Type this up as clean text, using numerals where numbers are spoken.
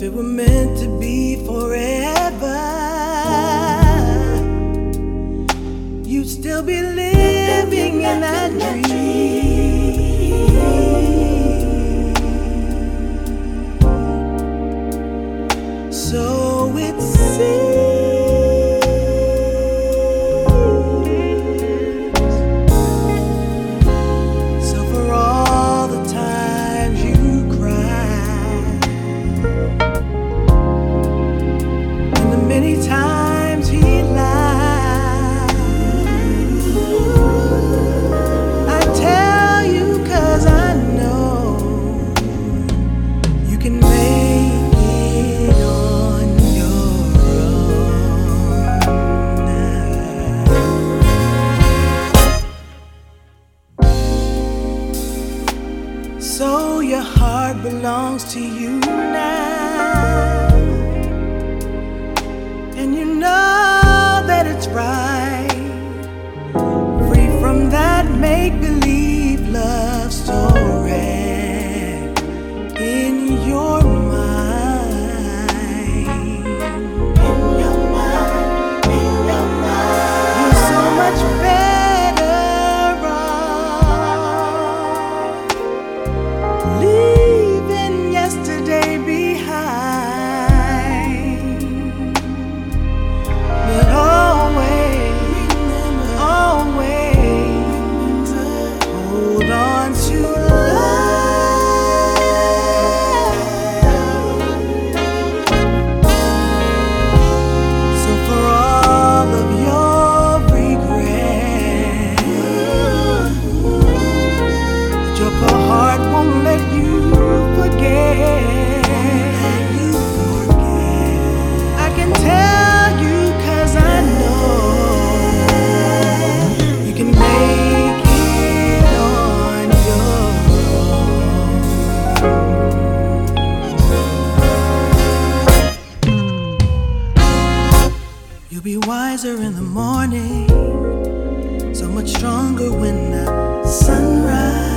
If it were meant to be forever, you'd still be living in that dream. So it seems. So for all the times you cried, and the many times he lied, I tell you 'cause I know you can make it on your own now. So your heart belongs to you now, and you know that it's right, free from that make-believe love story in your mind. In your mind, in your mind. You're so much better off leaving yesterday behind. But always, always hold on to love. So for all of your regrets, that your poor heart won't let you forget. I can tell you 'cause I know you can make it on your own. You'll be wiser in the morning, so much stronger when the sun rises.